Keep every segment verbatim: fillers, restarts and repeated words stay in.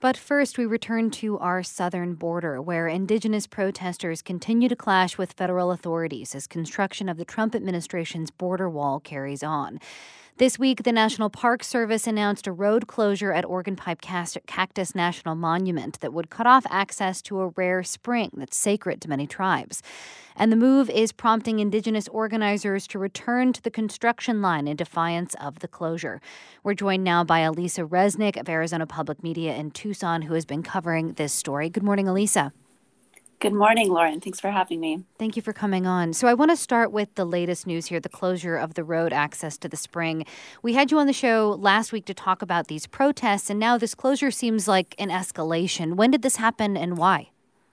But first, we return to our southern border, where indigenous protesters continue to clash with federal authorities as construction of the Trump administration's border wall carries on. This week, the National Park Service announced a road closure at Organ Pipe Cactus National Monument that would cut off access to a rare spring that's sacred to many tribes. And the move is prompting indigenous organizers to return to the construction line in defiance of the closure. We're joined now by Elisa Resnick of Arizona Public Media in Tucson, who has been covering this story. Good morning, Elisa. Good morning, Lauren. Thanks for having me. Thank you for coming on. So I want to start with the latest news here, the closure of the road access to the spring. We had you on the show last week to talk about these protests, and now this closure seems like an escalation. When did this happen and why?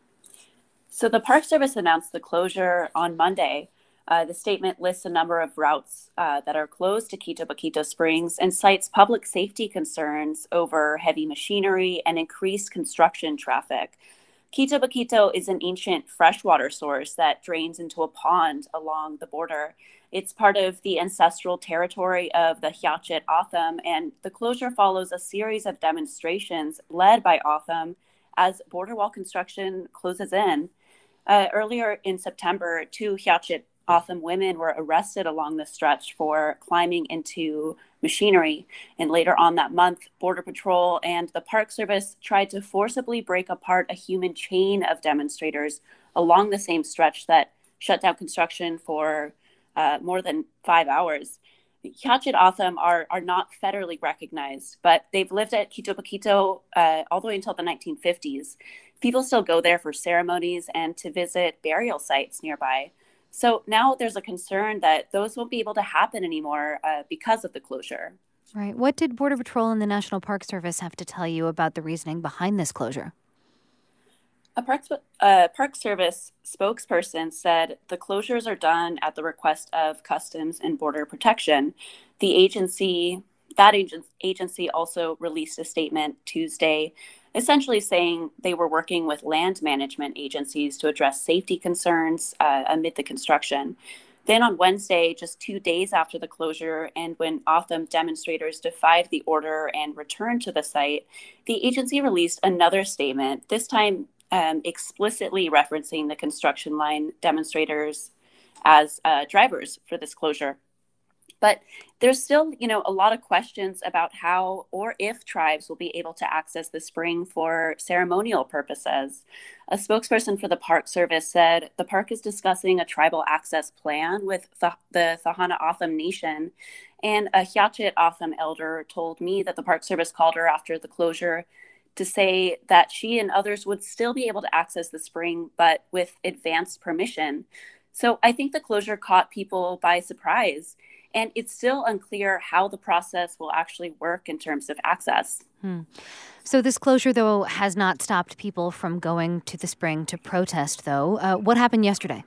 So the Park Service announced the closure on Monday. Uh, the statement lists a number of routes uh, that are closed to Quito Baquito Springs and cites public safety concerns over heavy machinery and increased construction traffic. Quito Baquito is an ancient freshwater source that drains into a pond along the border. It's part of the ancestral territory of the H'yachit O'odham, and the closure follows a series of demonstrations led by O'odham as border wall construction closes in. Uh, earlier in September, two H'yachit O'odham women were arrested along the stretch for climbing into machinery. And later on that month, Border Patrol and the Park Service tried to forcibly break apart a human chain of demonstrators along the same stretch that shut down construction for uh, more than five hours. H'yachit O'odham are, are not federally recognized, but they've lived at Quito Baquito uh, all the way until the nineteen fifties. People still go there for ceremonies and to visit burial sites nearby. So now there's a concern that those won't be able to happen anymore uh, because of the closure. Right. What did Border Patrol and the National Park Service have to tell you about the reasoning behind this closure? A Park, uh, Park Service spokesperson said the closures are done at the request of Customs and Border Protection. The agency, that agency also released a statement Tuesday essentially saying they were working with land management agencies to address safety concerns uh, amid the construction. Then on Wednesday, just two days after the closure, and when O'odham demonstrators defied the order and returned to the site, the agency released another statement, this time um, explicitly referencing the construction line demonstrators as uh, drivers for this closure. But there's still, you know, a lot of questions about how or if tribes will be able to access the spring for ceremonial purposes. A spokesperson for the Park Service said the park is discussing a tribal access plan with the, the Tohono O'odham Nation. And a H'yachit O'odham elder told me that the Park Service called her after the closure to say that she and others would still be able to access the spring, but with advanced permission. So I think the closure caught people by surprise. And it's still unclear how the process will actually work in terms of access. Hmm. So this closure, though, has not stopped people from going to the spring to protest, though. Uh, what happened yesterday?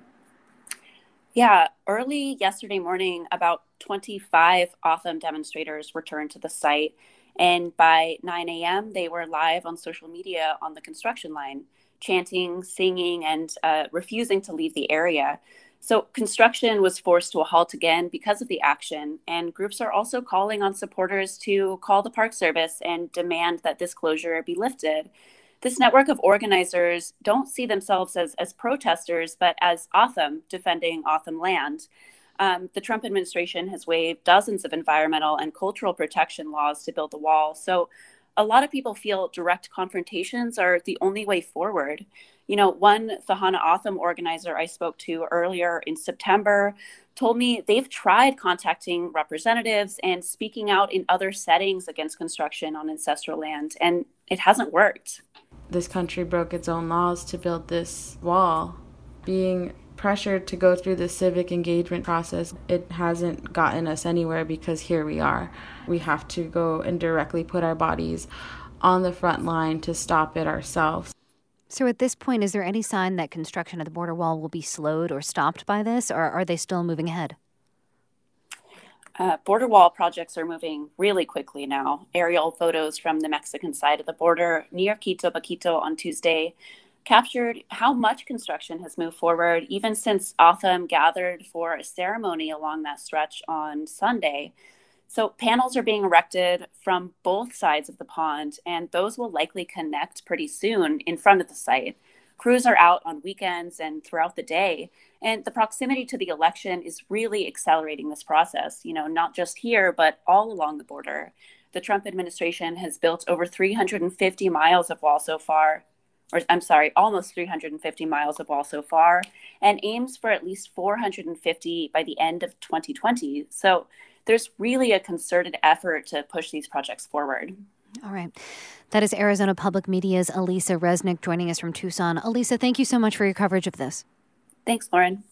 Yeah, early yesterday morning, about twenty-five O'odham demonstrators returned to the site. And by nine a.m., they were live on social media on the construction line, chanting, singing, and uh, refusing to leave the area. So construction was forced to a halt again because of the action, and groups are also calling on supporters to call the Park Service and demand that this closure be lifted. This network of organizers don't see themselves as, as protesters, but as O'odham defending O'odham land. Um, the Trump administration has waived dozens of environmental and cultural protection laws to build the wall. So a lot of people feel direct confrontations are the only way forward. You know, one Tohono O'odham organizer I spoke to earlier in September told me they've tried contacting representatives and speaking out in other settings against construction on ancestral land, and it hasn't worked. This country broke its own laws to build this wall. Being pressured to go through the civic engagement process, it hasn't gotten us anywhere because here we are. We have to go and directly put our bodies on the front line to stop it ourselves. So at this point, is there any sign that construction of the border wall will be slowed or stopped by this, or are they still moving ahead? Uh, border wall projects are moving really quickly now. Aerial photos from the Mexican side of the border near Quito Baquito on Tuesday captured how much construction has moved forward, even since O'odham gathered for a ceremony along that stretch on Sunday. So panels are being erected from both sides of the pond, and those will likely connect pretty soon in front of the site. Crews are out on weekends and throughout the day, and the proximity to the election is really accelerating this process, you know, not just here, but all along the border. The Trump administration has built over three hundred fifty miles of wall so far, or I'm sorry, almost three hundred fifty miles of wall so far, and aims for at least four hundred fifty by the end of twenty twenty. So there's really a concerted effort to push these projects forward. All right. That is Arizona Public Media's Alisa Resnick joining us from Tucson. Alisa, thank you so much for your coverage of this. Thanks, Lauren.